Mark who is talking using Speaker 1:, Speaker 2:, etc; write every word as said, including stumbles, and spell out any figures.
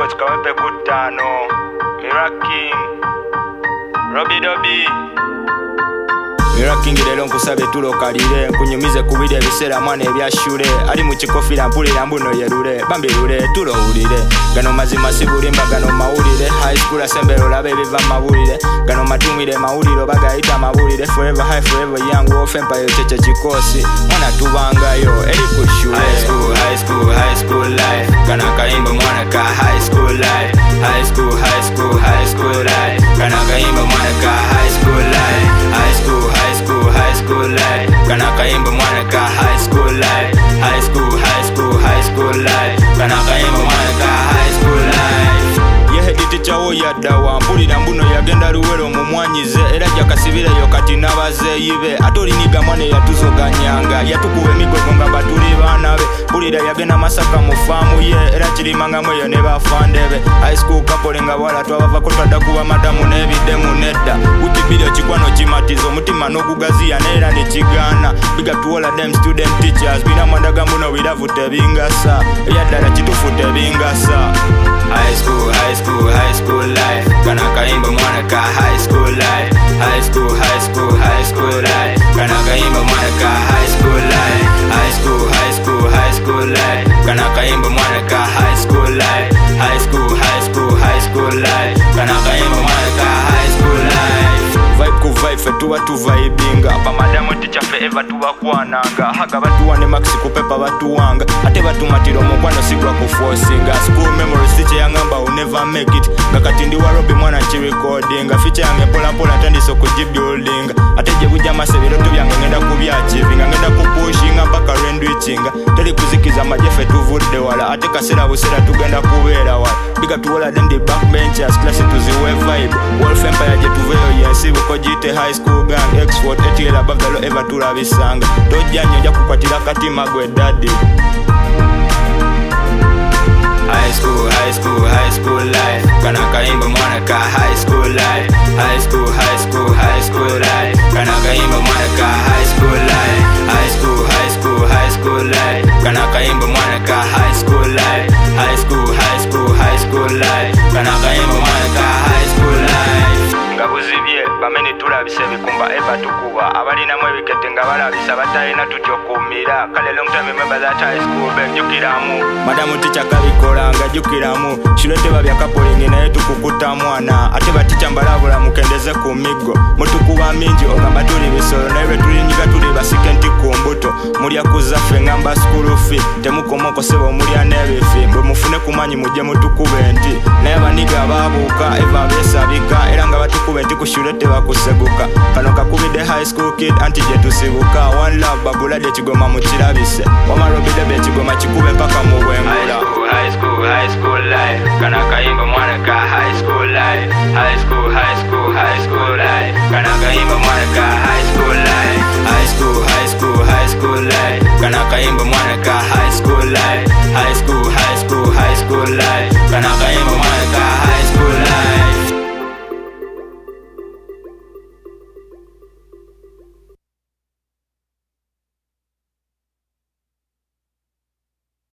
Speaker 1: Records kawepe kutano Miraking Robbie Dobby Miraking lero nkusabe tulokalire nkunyumize kubiri ebiseera mwana ebyashure ali mu kikofira mpulira mbuno yerure bambirure tulowulire gano mazima sibulimba gano mawulire high school assembly olabe ebiva mawulire gano matumire mawuliro bagayita mawulire forever high forever young wolf empire cheche kikosi mwana tubangayo eri ku shure high school high school high school life gana kaimba mwana ka high school life high school high school high school life gana kaimba mwana ka high school life high school high school high school life gana kaimba mwana ka high school life high school high school high school life gana kaimba mwana ka high school life yehediti chawo yaddawa mpulira mbuno yagenda luwero mumwanyize era jakasibireyo kati n'abazeeyibe ate oliniga mwana yatuzoganyanga yatukuwa emigogo nga batuli baana be mpulira yagenda masaka mu faamu ye era kirimangamu eyo ne bafandebe high school couple nga bwala twabavako twadda kuba madamu n'ebiddemu nedda wikibiri ekikwano kimatiza omutima n'ogugaziya neera ne kigaana big up to all of them student teachers bina mwandaga mbuno biravu tebingasa eyaddala kitufu tebingasa high school high school high school life gana kaimba mwana ka high school life high school high school high school life gana kaimba mwana ka high school life high school high school high school life gana kaimba mwana ka high school life high school high school high school life gana kaimba mwana ka high school life vibe ku vibe fe tuba tuvibinga bamadamu teacher forever tubakwananga haga batuwane max ku pepa batuwanga ate batumatira omukwano sigwa ku forcinga school memories teacher yangamba will never make it ngakati ndi warobi mwana chi recording feature yange pola pola tandiso ku building ate je bujja masebero tubyange ngenda kubyachivinga ngenda kupushinga mpaka rendwichinga teli kuzikiza majefe tuvudde wala ate kasera busera tugenda kubeera wala biga tuwola them the backbenchers class to the vibe wolf empire je tuveyo yensi ko jite high school gang export etiela above the low ever tulabisanga tojjanyo ja kukwatira kati magwe daddy high school high school high school life kana kaimba mwana ka high school life high school high school high school life kana kaimba mwana ka high school life high school high school high school life kana kaimba mwana ka high school life high school high school high school life kana kaimba mwana ka high school life ngabuzibye bamene tulabise bikumba eba tukuba abalina mwe bikete nga balabisa batalina tutyo kumira kale long time remember that high school back jukiramu madamu teacher kabikola nga jukiramu shirete babya kapolingi naye tukukuta mwana ate baticha mbalabula mukendeze ku migo mutukuba mingi ogamba tuli bisolo naye tulinyiga tuli basikenti ku mbuto mulya kuzaffe ngamba school fee temukomoko sebo mulya nebifi mbwe mufune kumanyi mujje mutukube enti naye baniga babuuka eva besabika era nga batukube enti ku shirete bakuseguka kano kakubide high school kid anti je tusibuka one love babulade kigoma mu kirabise wamarobide be kigoma kikube mpaka mu bwengula high school high school life kana kaimba mwana ka high school life high school high school high school life kana kaimba mwana ka high school life high school high school high school life kana kaimba mwana ka high school life high school high school high school life